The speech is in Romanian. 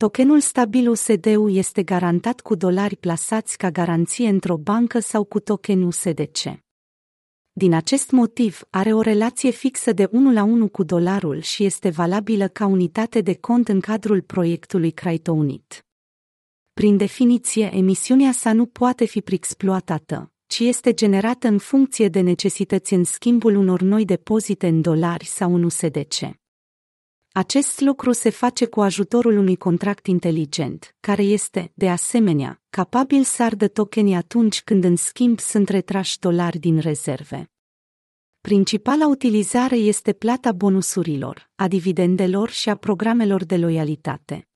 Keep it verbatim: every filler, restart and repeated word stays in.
Tokenul stabil U S D U este garantat cu dolari plasați ca garanție într-o bancă sau cu token U S D C. Din acest motiv, are o relație fixă de unu la unu cu dolarul și este valabilă ca unitate de cont în cadrul proiectului CryptoUnit. Prin definiție, emisiunea sa nu poate fi preexploatată, ci este generată în funcție de necesități în schimbul unor noi depozite în dolari sau în U S D C. Acest lucru se face cu ajutorul unui contract inteligent, care este, de asemenea, capabil să ardă tokenii atunci când în schimb sunt retrași dolari din rezerve. Principala utilizare este plata bonusurilor, a dividendelor și a programelor de loialitate.